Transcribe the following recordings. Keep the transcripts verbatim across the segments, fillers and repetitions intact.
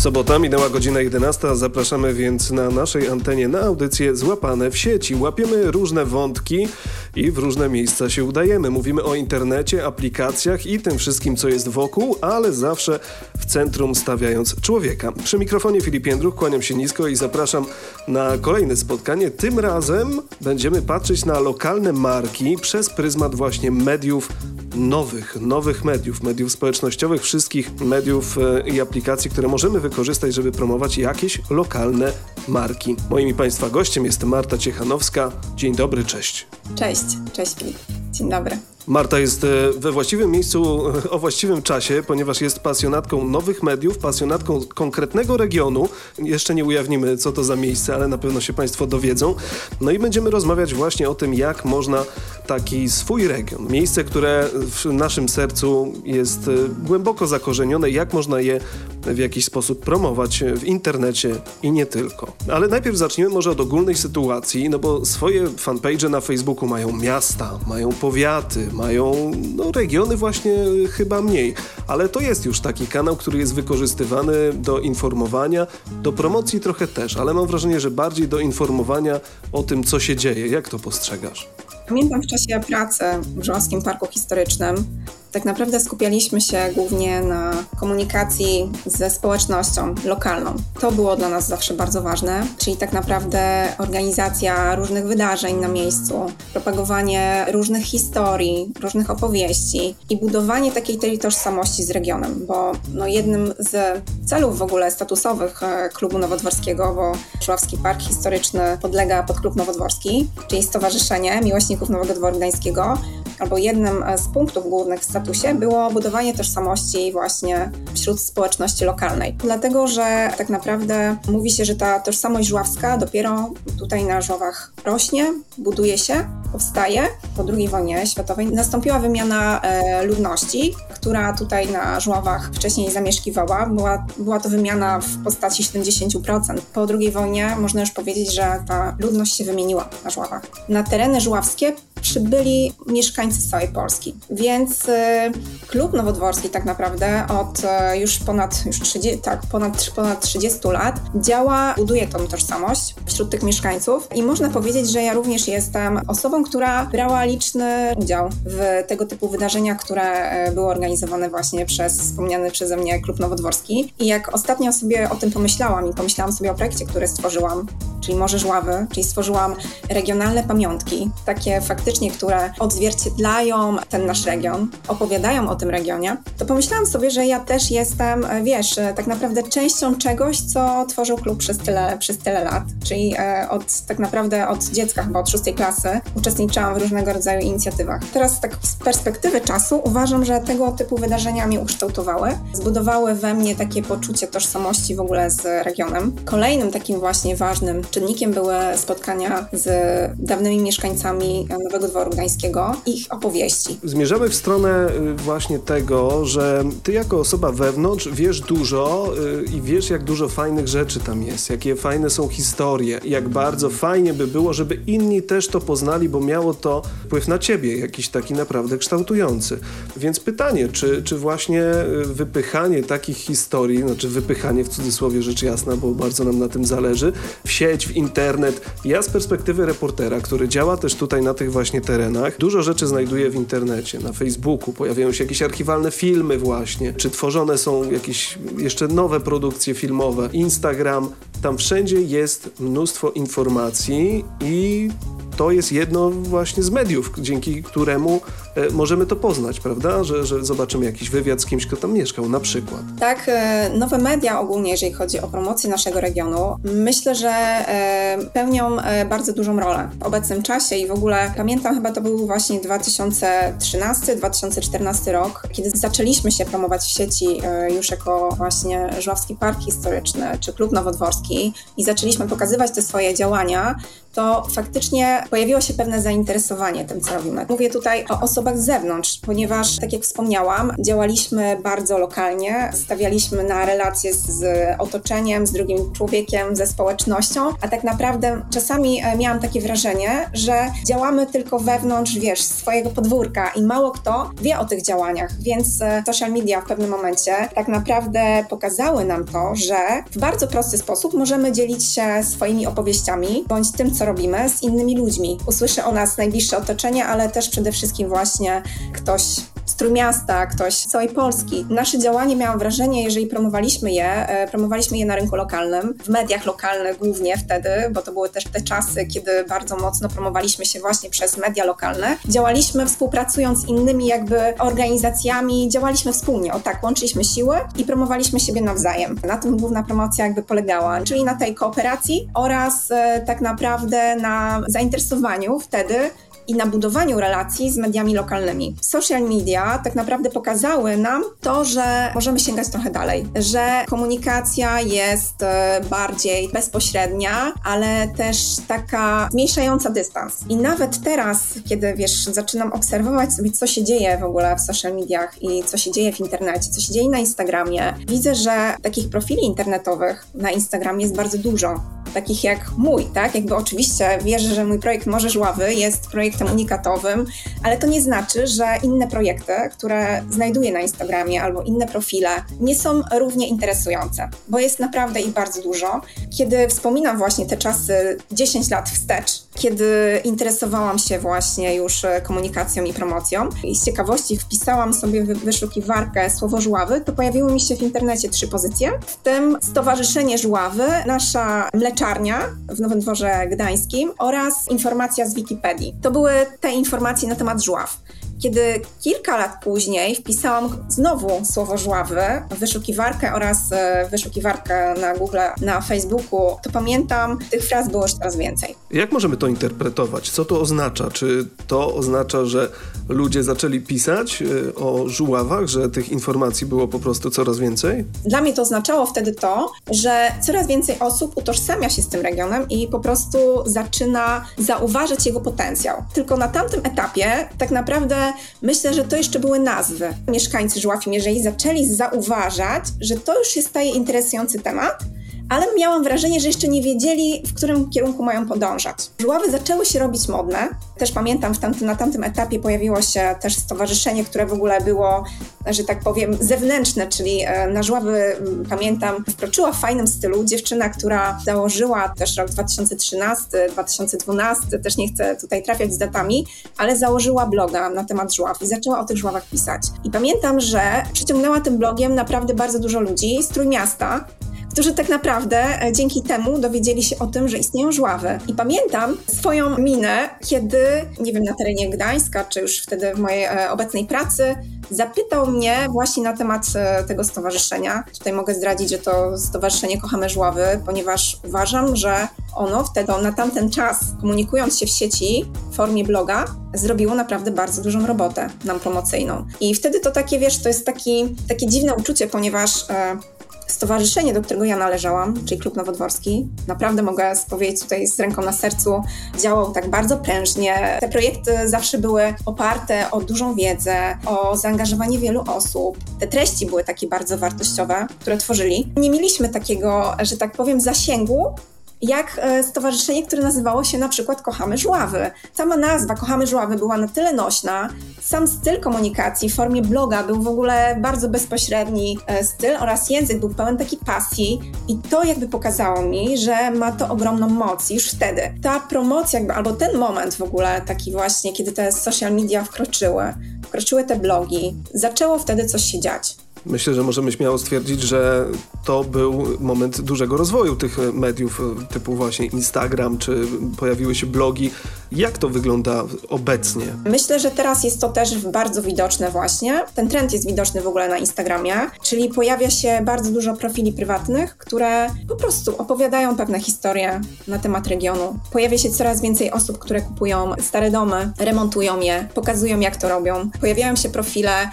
Sobota, minęła godzina jedenasta, zapraszamy więc na naszej antenie na audycje Złapane w sieci. Łapiemy różne wątki i w różne miejsca się udajemy. Mówimy o internecie, aplikacjach i tym wszystkim, co jest wokół, ale zawsze w centrum stawiając człowieka. Przy mikrofonie Filip Jędruch, kłaniam się nisko i zapraszam na kolejne spotkanie. Tym razem będziemy patrzeć na lokalne marki przez pryzmat właśnie mediów nowych, nowych mediów, mediów społecznościowych, wszystkich mediów e, i aplikacji, które możemy wykorzystać, żeby promować jakieś lokalne marki. Moim i Państwa gościem jest Marta Ciechanowska. Dzień dobry, cześć. Cześć, cześć Filip. Dzień dobry. Marta jest we właściwym miejscu o właściwym czasie, ponieważ jest pasjonatką nowych mediów, pasjonatką konkretnego regionu. Jeszcze nie ujawnimy, co to za miejsce, ale na pewno się Państwo dowiedzą. No i będziemy rozmawiać właśnie o tym, jak można taki swój region, miejsce, które w naszym sercu jest głęboko zakorzenione, jak można je w jakiś sposób promować w internecie i nie tylko. Ale najpierw zacznijmy może od ogólnej sytuacji, no bo swoje fanpage na Facebooku mają miasta, mają powiaty, mają no, regiony właśnie chyba mniej, ale to jest już taki kanał, który jest wykorzystywany do informowania, do promocji trochę też, ale mam wrażenie, że bardziej do informowania o tym, co się dzieje. Jak to postrzegasz? Pamiętam w czasie pracy w Żuławskim Parku Historycznym tak naprawdę skupialiśmy się głównie na komunikacji ze społecznością lokalną. To było dla nas zawsze bardzo ważne, czyli tak naprawdę organizacja różnych wydarzeń na miejscu, propagowanie różnych historii, różnych opowieści i budowanie takiej tej tożsamości z regionem, bo no jednym z celów w ogóle statusowych Klubu Nowodworskiego, bo Żuławski Park Historyczny podlega pod Klub Nowodworski, czyli Stowarzyszenie Miłośników Nowego Dworu Gdańskiego, albo jednym z punktów głównych w statusie było budowanie tożsamości właśnie wśród społeczności lokalnej. Dlatego, że tak naprawdę mówi się, że ta tożsamość żuławska dopiero tutaj na Żuławach rośnie, buduje się, powstaje. Po drugiej wojnie światowej nastąpiła wymiana e, ludności, która tutaj na Żuławach wcześniej zamieszkiwała. Była, była to wymiana w postaci siedemdziesiąt procent. Po drugiej wojnie można już powiedzieć, że ta ludność się wymieniła na Żuławach. Na tereny żuławskie przybyli mieszkańcy z całej Polski. Więc y, Klub Nowodworski tak naprawdę od y, już ponad już trzydziestu, tak, ponad, ponad trzydziestu lat działa, buduje tą tożsamość wśród tych mieszkańców i można powiedzieć, że ja również jestem osobą, która brała liczny udział w tego typu wydarzeniach, które y, były organizowane właśnie przez wspomniany przeze mnie Klub Nowodworski. I jak ostatnio sobie o tym pomyślałam i pomyślałam sobie o projekcie, który stworzyłam, czyli Morze Żuławy, czyli stworzyłam regionalne pamiątki, takie faktycznie, które odzwierciedlają ten nasz region, opowiadają o tym regionie, to pomyślałam sobie, że ja też jestem, wiesz, tak naprawdę częścią czegoś, co tworzył klub przez tyle, przez tyle lat. Czyli od, tak naprawdę od dziecka, chyba od szóstej klasy, uczestniczyłam w różnego rodzaju inicjatywach. Teraz tak z perspektywy czasu uważam, że tego typu wydarzenia mnie ukształtowały, zbudowały we mnie takie poczucie tożsamości w ogóle z regionem. Kolejnym takim właśnie ważnym czynnikiem były spotkania z dawnymi mieszkańcami Nowego Dworu Gdańskiego, ich opowieści. Zmierzamy w stronę właśnie tego, że ty jako osoba wewnątrz wiesz dużo i wiesz, jak dużo fajnych rzeczy tam jest, jakie fajne są historie, jak bardzo fajnie by było, żeby inni też to poznali, bo miało to wpływ na ciebie, jakiś taki naprawdę kształtujący. Więc pytanie, czy, czy właśnie wypychanie takich historii, znaczy wypychanie w cudzysłowie rzecz jasna, bo bardzo nam na tym zależy, w sieć, w internet. Ja z perspektywy reportera, który działa też tutaj na tych właśnie terenach, dużo rzeczy znajduję w internecie, na Facebooku, pojawiają się jakieś archiwalne filmy właśnie, czy tworzone są jakieś jeszcze nowe produkcje filmowe, Instagram, tam wszędzie jest mnóstwo informacji i to jest jedno właśnie z mediów, dzięki któremu e, możemy to poznać, prawda? Że, że zobaczymy jakiś wywiad z kimś, kto tam mieszkał, na przykład. Tak, e, nowe media ogólnie, jeżeli chodzi o promocję naszego regionu, myślę, że e, pełnią e, bardzo dużą rolę w obecnym czasie i w ogóle pamiętam, chyba to był właśnie dwa tysiące trzynasty dwa tysiące czternasty rok, kiedy zaczęliśmy się promować w sieci e, już jako właśnie Żuławski Park Historyczny czy Klub Nowodworski i zaczęliśmy pokazywać te swoje działania, to faktycznie pojawiło się pewne zainteresowanie tym, co robimy. Mówię tutaj o osobach osobach z zewnątrz, ponieważ, tak jak wspomniałam, działaliśmy bardzo lokalnie, stawialiśmy na relacje z otoczeniem, z drugim człowiekiem, ze społecznością, a tak naprawdę czasami miałam takie wrażenie, że działamy tylko wewnątrz, wiesz, swojego podwórka i mało kto wie o tych działaniach, więc social media w pewnym momencie tak naprawdę pokazały nam to, że w bardzo prosty sposób możemy dzielić się swoimi opowieściami bądź tym, co robimy z innymi ludźmi. Usłyszy o nas najbliższe otoczenie, ale też przede wszystkim właśnie ktoś z Trójmiasta, ktoś z całej Polski. Nasze działanie, miałam wrażenie, jeżeli promowaliśmy je, promowaliśmy je na rynku lokalnym, w mediach lokalnych głównie wtedy, bo to były też te czasy, kiedy bardzo mocno promowaliśmy się właśnie przez media lokalne. Działaliśmy współpracując z innymi jakby organizacjami, działaliśmy wspólnie, o tak, łączyliśmy siły i promowaliśmy siebie nawzajem. Na tym główna promocja jakby polegała, czyli na tej kooperacji oraz e, tak naprawdę na zainteresowaniu wtedy i na budowaniu relacji z mediami lokalnymi. Social media tak naprawdę pokazały nam to, że możemy sięgać trochę dalej, że komunikacja jest bardziej bezpośrednia, ale też taka zmniejszająca dystans. I nawet teraz, kiedy wiesz, zaczynam obserwować sobie, co się dzieje w ogóle w social mediach i co się dzieje w internecie, co się dzieje na Instagramie, widzę, że takich profili internetowych na Instagramie jest bardzo dużo. Takich jak mój, tak? Jakby oczywiście wierzę, że mój projekt Morze Żławy jest projektem unikatowym, ale to nie znaczy, że inne projekty, które znajduję na Instagramie albo inne profile nie są równie interesujące, bo jest naprawdę ich bardzo dużo. Kiedy wspominam właśnie te czasy dziesięć lat wstecz, kiedy interesowałam się właśnie już komunikacją i promocją i z ciekawości wpisałam sobie w wyszukiwarkę słowo Żławy, to pojawiły mi się w internecie trzy pozycje, w tym Stowarzyszenie Żławy, nasza mleczarnia w Nowym Dworze Gdańskim oraz informacja z Wikipedii. To były te informacje na temat żław. Kiedy kilka lat później wpisałam znowu słowo Żławy w wyszukiwarkę oraz wyszukiwarkę na Google, na Facebooku, to pamiętam, tych fraz było już coraz więcej. Jak możemy to interpretować? Co to oznacza? Czy to oznacza, że ludzie zaczęli pisać o żuławach, że tych informacji było po prostu coraz więcej? Dla mnie to oznaczało wtedy to, że coraz więcej osób utożsamia się z tym regionem i po prostu zaczyna zauważać jego potencjał. Tylko na tamtym etapie tak naprawdę myślę, że to jeszcze były nazwy. Mieszkańcy Żław i Mierzei zaczęli zauważać, że to już się staje interesujący temat, ale miałam wrażenie, że jeszcze nie wiedzieli, w którym kierunku mają podążać. Żławy zaczęły się robić modne. Też pamiętam, w tamtym, na tamtym etapie pojawiło się też stowarzyszenie, które w ogóle było, że tak powiem, zewnętrzne, czyli na Żławy, pamiętam, wkroczyła w fajnym stylu dziewczyna, która założyła też rok dwa tysiące trzynasty, dwa tysiące dwunasty, też nie chcę tutaj trafiać z datami, ale założyła bloga na temat żław i zaczęła o tych żławach pisać. I pamiętam, że przyciągnęła tym blogiem naprawdę bardzo dużo ludzi z Trójmiasta, którzy tak naprawdę dzięki temu dowiedzieli się o tym, że istnieją żławy. I pamiętam swoją minę, kiedy, nie wiem, na terenie Gdańska, czy już wtedy w mojej e, obecnej pracy, zapytał mnie właśnie na temat e, tego stowarzyszenia. Tutaj mogę zdradzić, że to Stowarzyszenie Kochamy Żławy, ponieważ uważam, że ono wtedy, na tamten czas, komunikując się w sieci w formie bloga, zrobiło naprawdę bardzo dużą robotę nam promocyjną. I wtedy to takie, wiesz, to jest taki, takie dziwne uczucie, ponieważ e, stowarzyszenie, do którego ja należałam, czyli Klub Nowodworski, naprawdę mogę powiedzieć tutaj z ręką na sercu, działał tak bardzo prężnie. Te projekty zawsze były oparte o dużą wiedzę, o zaangażowanie wielu osób. Te treści były takie bardzo wartościowe, które tworzyli. Nie mieliśmy takiego, że tak powiem, zasięgu, jak stowarzyszenie, które nazywało się na przykład Kochamy Żławy. Sama nazwa Kochamy Żławy była na tyle nośna, sam styl komunikacji w formie bloga był w ogóle bardzo bezpośredni styl oraz język był pełen takiej pasji i to jakby pokazało mi, że ma to ogromną moc już wtedy. Ta promocja jakby, albo ten moment w ogóle taki właśnie, kiedy te social media wkroczyły, wkroczyły te blogi, zaczęło wtedy coś się dziać. Myślę, że możemy śmiało stwierdzić, że to był moment dużego rozwoju tych mediów typu właśnie Instagram, czy pojawiły się blogi. Jak to wygląda obecnie? Myślę, że teraz jest to też bardzo widoczne właśnie. Ten trend jest widoczny w ogóle na Instagramie, czyli pojawia się bardzo dużo profili prywatnych, które po prostu opowiadają pewne historie na temat regionu. Pojawia się coraz więcej osób, które kupują stare domy, remontują je, pokazują jak to robią. Pojawiają się profile,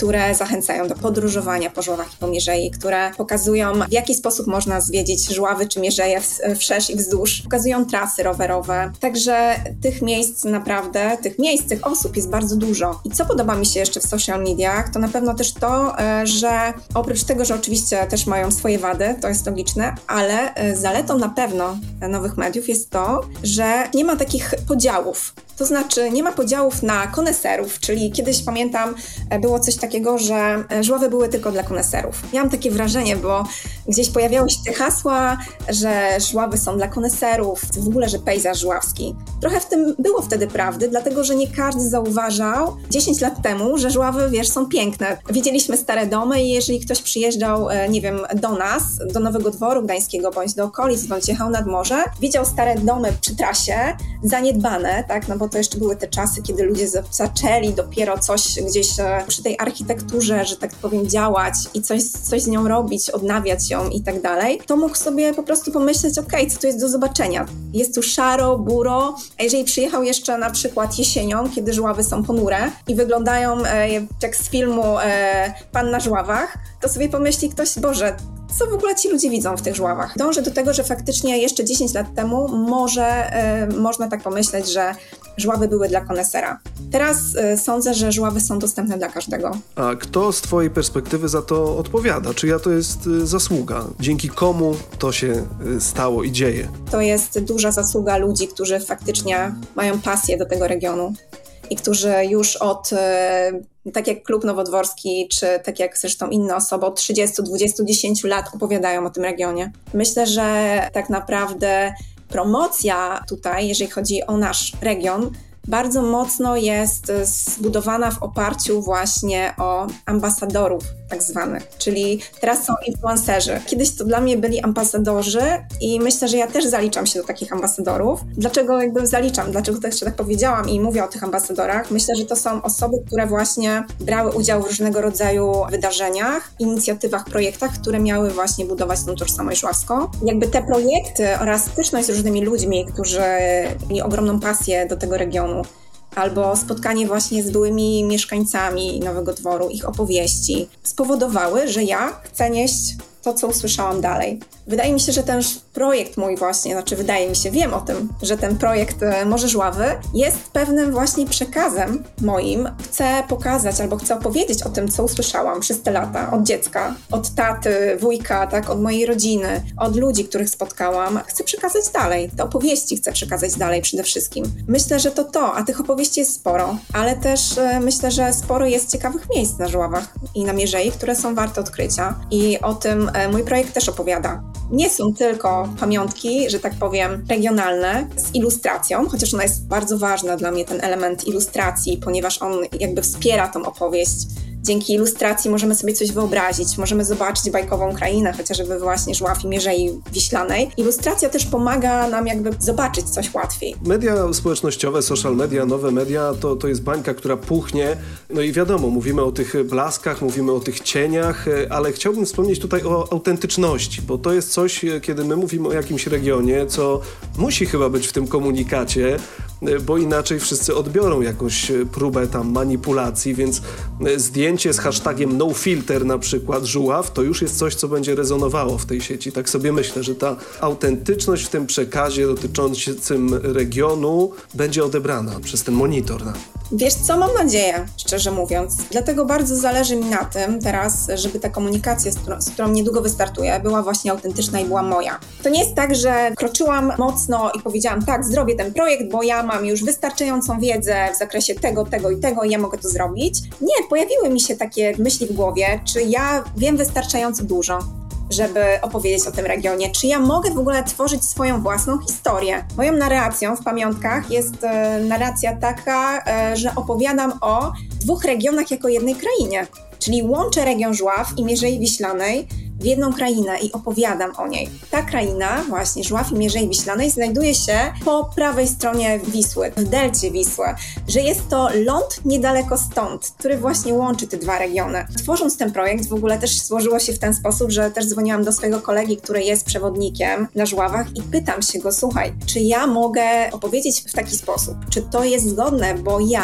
które zachęcają do podróżowania po Żławach i po Mierzei, które pokazują, w jaki sposób można zwiedzić Żławy czy Mierzeję wszerz i wzdłuż. Pokazują trasy rowerowe. Także tych miejsc naprawdę, tych miejsc, tych osób jest bardzo dużo. I co podoba mi się jeszcze w social mediach, to na pewno też to, że oprócz tego, że oczywiście też mają swoje wady, to jest logiczne, ale zaletą na pewno nowych mediów jest to, że nie ma takich podziałów. To znaczy nie ma podziałów na koneserów, czyli kiedyś pamiętam było coś takiego, że Żławy były tylko dla koneserów. Miałam takie wrażenie, bo gdzieś pojawiały się te hasła, że Żławy są dla koneserów, w ogóle, że pejzaż żławski. Trochę w tym było wtedy prawdy, dlatego że nie każdy zauważał dziesięć lat temu, że Żławy, wiesz, są piękne. Widzieliśmy stare domy i jeżeli ktoś przyjeżdżał, nie wiem, do nas, do Nowego Dworu Gdańskiego bądź do okolic, bądź jechał nad morze, widział stare domy przy trasie, zaniedbane, tak, no bo to jeszcze były te czasy, kiedy ludzie zaczęli dopiero coś gdzieś przy tej architekturze, że tak powiem, działać i coś, coś z nią robić, odnawiać ją i tak dalej, to mógł sobie po prostu pomyśleć, okej, okay, co tu jest do zobaczenia? Jest tu szaro, buro, a jeżeli przyjechał jeszcze na przykład jesienią, kiedy Żławy są ponure i wyglądają e, jak z filmu e, Pan na Żławach, to sobie pomyśli ktoś, Boże, co w ogóle ci ludzie widzą w tych Żławach? Dążę do tego, że faktycznie jeszcze dziesięć lat temu może y, można tak pomyśleć, że Żławy były dla konesera. Teraz y, sądzę, że Żławy są dostępne dla każdego. A kto z twojej perspektywy za to odpowiada? Czyja to jest y, zasługa? Dzięki komu to się y, stało i dzieje? To jest duża zasługa ludzi, którzy faktycznie mają pasję do tego regionu i którzy już od... Y, tak jak Klub Nowodworski, czy tak jak zresztą inne osoby od trzydziestu, dwudziestu, dziesięciu lat opowiadają o tym regionie. Myślę, że tak naprawdę promocja tutaj, jeżeli chodzi o nasz region, bardzo mocno jest zbudowana w oparciu właśnie o ambasadorów tak zwanych, czyli teraz są influencerzy. Kiedyś to dla mnie byli ambasadorzy i myślę, że ja też zaliczam się do takich ambasadorów. Dlaczego jakby zaliczam? Dlaczego też tak powiedziałam i mówię o tych ambasadorach? Myślę, że to są osoby, które właśnie brały udział w różnego rodzaju wydarzeniach, inicjatywach, projektach, które miały właśnie budować tą tożsamość żławską. Jakby te projekty oraz styczność z różnymi ludźmi, którzy mieli ogromną pasję do tego regionu, albo spotkanie właśnie z byłymi mieszkańcami Nowego Dworu, ich opowieści, spowodowały, że ja chcę nieść to, co usłyszałam dalej. Wydaje mi się, że ten projekt mój właśnie, znaczy wydaje mi się, wiem o tym, że ten projekt Morze Żławy jest pewnym właśnie przekazem moim. Chcę pokazać albo chcę opowiedzieć o tym, co usłyszałam przez te lata, od dziecka, od taty, wujka, tak, od mojej rodziny, od ludzi, których spotkałam. Chcę przekazać dalej, te opowieści chcę przekazać dalej przede wszystkim. Myślę, że to to, a tych opowieści jest sporo, ale też e, myślę, że sporo jest ciekawych miejsc na Żławach i na Mierzei, które są warte odkrycia i o tym e, mój projekt też opowiada. Nie są tylko pamiątki, że tak powiem, regionalne z ilustracją, chociaż ona jest bardzo ważna dla mnie, ten element ilustracji, ponieważ on jakby wspiera tą opowieść. Dzięki ilustracji możemy sobie coś wyobrazić, możemy zobaczyć bajkową krainę, chociażby właśnie Żław i Mierzei Wiślanej. Ilustracja też pomaga nam jakby zobaczyć coś łatwiej. Media społecznościowe, social media, nowe media, to, to jest bańka, która puchnie. No i wiadomo, mówimy o tych blaskach, mówimy o tych cieniach, ale chciałbym wspomnieć tutaj o autentyczności, bo to jest coś, kiedy my mówimy o jakimś regionie, co musi chyba być w tym komunikacie, bo inaczej wszyscy odbiorą jakąś próbę tam manipulacji, więc zdjęcie z hashtagiem nofilter na przykład Żuław, to już jest coś, co będzie rezonowało w tej sieci. Tak sobie myślę, że ta autentyczność w tym przekazie dotyczącym regionu będzie odebrana przez ten monitor. Wiesz co, mam nadzieję, szczerze mówiąc. Dlatego bardzo zależy mi na tym teraz, żeby ta komunikacja, z którą, z którą niedługo wystartuję, była właśnie autentyczna i była moja. To nie jest tak, że kroczyłam mocno i powiedziałam, tak, zrobię ten projekt, bo ja mam już wystarczającą wiedzę w zakresie tego, tego i tego i ja mogę to zrobić. Nie, pojawiły mi się takie myśli w głowie, czy ja wiem wystarczająco dużo, żeby opowiedzieć o tym regionie. Czy ja mogę w ogóle tworzyć swoją własną historię? Moją narracją w pamiątkach jest e, narracja taka, e, że opowiadam o dwóch regionach jako jednej krainie. Czyli łączę region Żław i Mierzei Wiślanej w jedną krainę i opowiadam o niej. Ta kraina, właśnie Żław i Mierzei Wiślanej, znajduje się po prawej stronie Wisły, w delcie Wisły, że jest to ląd niedaleko stąd, który właśnie łączy te dwa regiony. Tworząc ten projekt w ogóle też złożyło się w ten sposób, że też dzwoniłam do swojego kolegi, który jest przewodnikiem na Żławach i pytam się go, słuchaj, czy ja mogę opowiedzieć w taki sposób? Czy to jest zgodne? Bo ja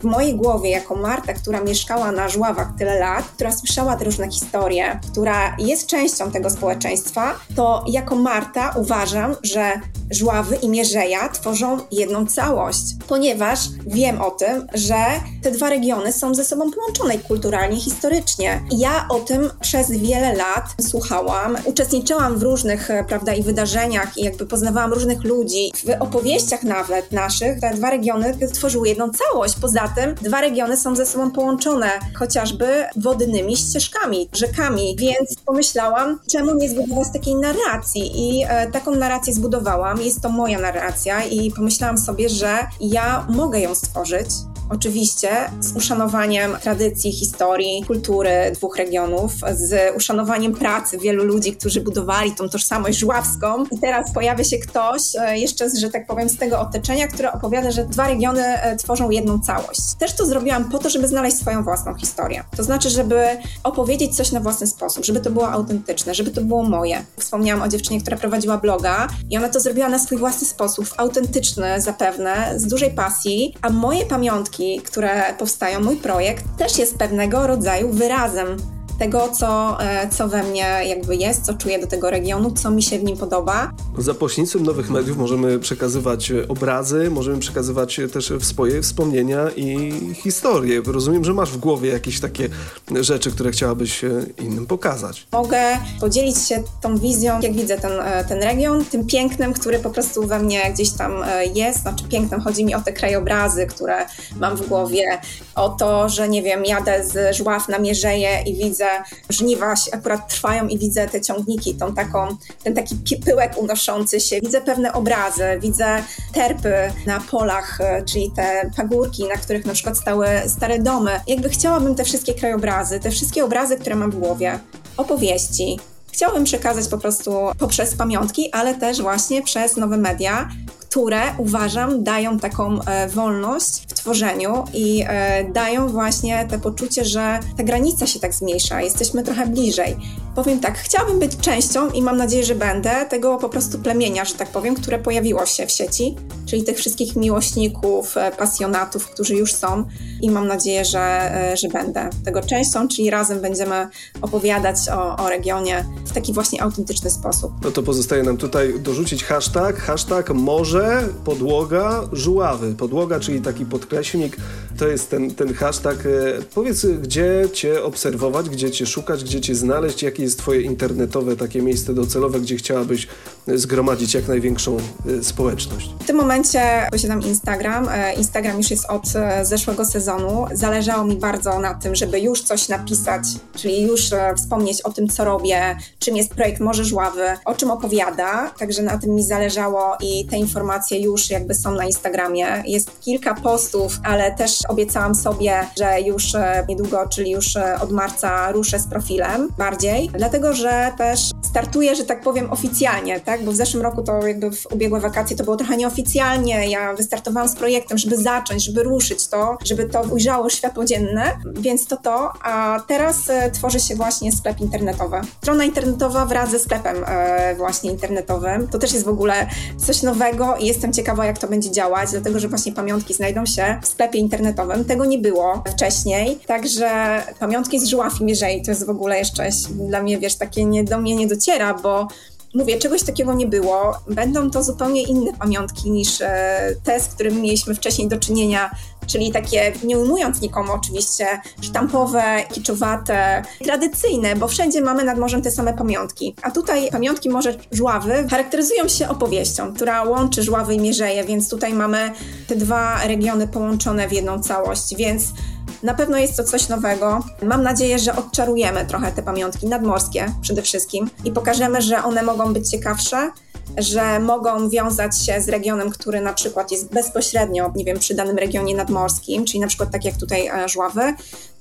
W mojej głowie, jako Marta, która mieszkała na Żławach tyle lat, która słyszała te różne historie, która jest częścią tego społeczeństwa, to jako Marta uważam, że Żławy i Mierzeja tworzą jedną całość, ponieważ wiem o tym, że te dwa regiony są ze sobą połączone kulturalnie, historycznie. I ja o tym przez wiele lat słuchałam, uczestniczyłam w różnych, prawda, i wydarzeniach i jakby poznawałam różnych ludzi. W opowieściach nawet naszych te dwa regiony tworzyły jedną całość. Poza tym dwa regiony są ze sobą połączone chociażby wodnymi ścieżkami, rzekami, więc pomyślałam, czemu nie zbudować takiej narracji i e, taką narrację zbudowałam. Jest to moja narracja i pomyślałam sobie, że ja mogę ją stworzyć. Oczywiście z uszanowaniem tradycji, historii, kultury dwóch regionów, z uszanowaniem pracy wielu ludzi, którzy budowali tą tożsamość żławską. I teraz pojawia się ktoś jeszcze, że tak powiem, z tego otoczenia, który opowiada, że dwa regiony tworzą jedną całość. Też to zrobiłam po to, żeby znaleźć swoją własną historię. To znaczy, żeby opowiedzieć coś na własny sposób, żeby to było autentyczne, żeby to było moje. Wspomniałam o dziewczynie, która prowadziła bloga i ona to zrobiła na swój własny sposób, autentyczny zapewne, z dużej pasji, a moje pamiątki, które powstają, mój projekt, też jest pewnego rodzaju wyrazem tego, co, co we mnie jakby jest, co czuję do tego regionu, co mi się w nim podoba. Za pośrednictwem nowych mediów możemy przekazywać obrazy, możemy przekazywać też swoje wspomnienia i historie. Rozumiem, że masz w głowie jakieś takie rzeczy, które chciałabyś innym pokazać. Mogę podzielić się tą wizją, jak widzę ten, ten region, tym pięknem, który po prostu we mnie gdzieś tam jest. Znaczy pięknem, chodzi mi o te krajobrazy, które mam w głowie, o to, że nie wiem, jadę z Żław na Mierzeję i widzę żniwa się akurat trwają i widzę te ciągniki, tą taką, ten taki pyłek unoszący się. Widzę pewne obrazy, widzę terpy na polach, czyli te pagórki, na których na przykład stały stare domy. Jakby chciałabym te wszystkie krajobrazy, te wszystkie obrazy, które mam w głowie, opowieści, chciałabym przekazać po prostu poprzez pamiątki, ale też właśnie przez nowe media, które uważam dają taką e, wolność w tworzeniu i e, dają właśnie te poczucie, że ta granica się tak zmniejsza, jesteśmy trochę bliżej. Powiem tak, chciałabym być częścią i mam nadzieję, że będę tego po prostu plemienia, że tak powiem, które pojawiło się w sieci, czyli tych wszystkich miłośników, e, pasjonatów, którzy już są i mam nadzieję, że, e, że będę tego częścią, czyli razem będziemy opowiadać o, o regionie w taki właśnie autentyczny sposób. No to pozostaje nam tutaj dorzucić hashtag, hashtag może podłoga Żławy. Podłoga, czyli taki podkreślnik, to jest ten, ten hashtag. Powiedz, gdzie cię obserwować, gdzie cię szukać, gdzie cię znaleźć, jakie jest twoje internetowe takie miejsce docelowe, gdzie chciałabyś zgromadzić jak największą społeczność? W tym momencie posiadam Instagram. Instagram już jest od zeszłego sezonu. Zależało mi bardzo na tym, żeby już coś napisać, czyli już wspomnieć o tym, co robię, czym jest projekt Morze Żławy, o czym opowiada. Także na tym mi zależało i te informacje już jakby są na Instagramie. Jest kilka postów, ale też obiecałam sobie, że już niedługo, czyli już od marca ruszę z profilem bardziej, dlatego, że też startuję, że tak powiem, oficjalnie, tak? Bo w zeszłym roku to jakby w ubiegłe wakacje to było trochę nieoficjalnie. Ja wystartowałam z projektem, żeby zacząć, żeby ruszyć to, żeby to ujrzało światło dzienne, więc to to, a teraz tworzy się właśnie sklep internetowy. Strona internetowa wraz ze sklepem e, właśnie internetowym. To też jest w ogóle coś nowego i jestem ciekawa, jak to będzie działać, dlatego, że właśnie pamiątki znajdą się w sklepie internetowym. Tego nie było wcześniej, także pamiątki z Żław i Mierzei to jest w ogóle jeszcze dla mnie, wiesz, takie nie, do mnie nie dociera, bo mówię, czegoś takiego nie było. Będą to zupełnie inne pamiątki niż e, te, z którymi mieliśmy wcześniej do czynienia, czyli takie, nie ujmując nikomu oczywiście, sztampowe, kiczowate, tradycyjne, bo wszędzie mamy nad morzem te same pamiątki. A tutaj pamiątki Morze Żławy charakteryzują się opowieścią, która łączy Żławy i Mierzeję, więc tutaj mamy te dwa regiony połączone w jedną całość, więc na pewno jest to coś nowego. Mam nadzieję, że odczarujemy trochę te pamiątki nadmorskie przede wszystkim i pokażemy, że one mogą być ciekawsze, że mogą wiązać się z regionem, który na przykład jest bezpośrednio, nie wiem, przy danym regionie nadmorskim, czyli na przykład tak jak tutaj Żławy,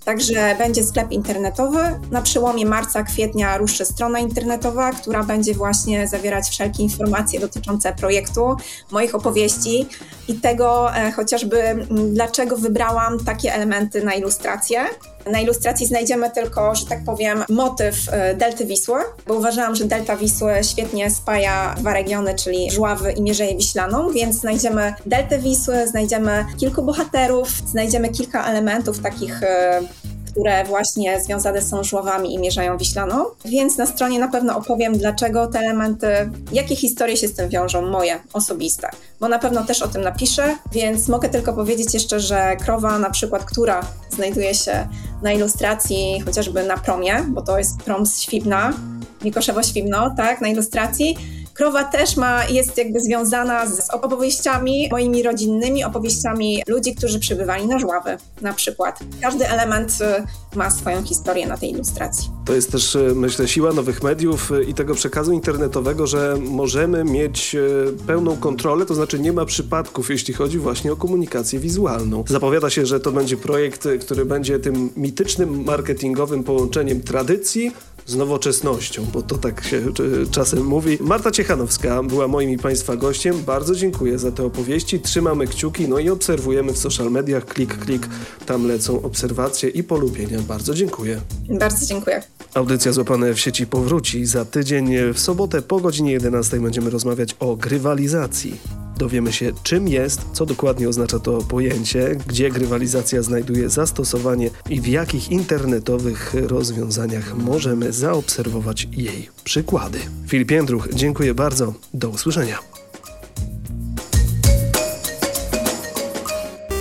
Także będzie sklep internetowy. Na przełomie marca, kwietnia ruszy strona internetowa, która będzie właśnie zawierać wszelkie informacje dotyczące projektu, moich opowieści i tego e, chociażby m, dlaczego wybrałam takie elementy na ilustrację. Na ilustracji znajdziemy tylko, że tak powiem, motyw e, Delty Wisły, bo uważałam, że Delta Wisły świetnie spaja dwa regiony, czyli Żławy i Mierzeję Wiślaną, więc znajdziemy Deltę Wisły, znajdziemy kilku bohaterów, znajdziemy kilka elementów takich e, które właśnie związane są z Żławami i Mierzeją Wiślaną. Więc na stronie na pewno opowiem, dlaczego te elementy, jakie historie się z tym wiążą, moje, osobiste. Bo na pewno też o tym napiszę, więc mogę tylko powiedzieć jeszcze, że krowa na przykład, która znajduje się na ilustracji chociażby na promie, bo to jest prom z Świbna, Mikoszewo-Świbno, tak, na ilustracji. Krowa też ma, jest jakby związana z opowieściami moimi rodzinnymi, opowieściami ludzi, którzy przybywali na Żławy na przykład. Każdy element ma swoją historię na tej ilustracji. To jest też, myślę, siła nowych mediów i tego przekazu internetowego, że możemy mieć pełną kontrolę, to znaczy nie ma przypadków, jeśli chodzi właśnie o komunikację wizualną. Zapowiada się, że to będzie projekt, który będzie tym mitycznym marketingowym połączeniem tradycji z nowoczesnością, bo to tak się czasem mówi. Marta Ciechanowska była moim i Państwa gościem. Bardzo dziękuję za te opowieści. Trzymamy kciuki, no i obserwujemy w social mediach. Klik, klik, tam lecą obserwacje i polubienia. Bardzo dziękuję. Bardzo dziękuję. Audycja Złapane w sieci powróci za tydzień. W sobotę po godzinie jedenastej będziemy rozmawiać o grywalizacji. Dowiemy się, czym jest, co dokładnie oznacza to pojęcie, gdzie grywalizacja znajduje zastosowanie i w jakich internetowych rozwiązaniach możemy zaobserwować jej przykłady. Filip Jędruch, dziękuję bardzo. Do usłyszenia.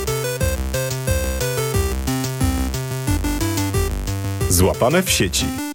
Złapane w sieci.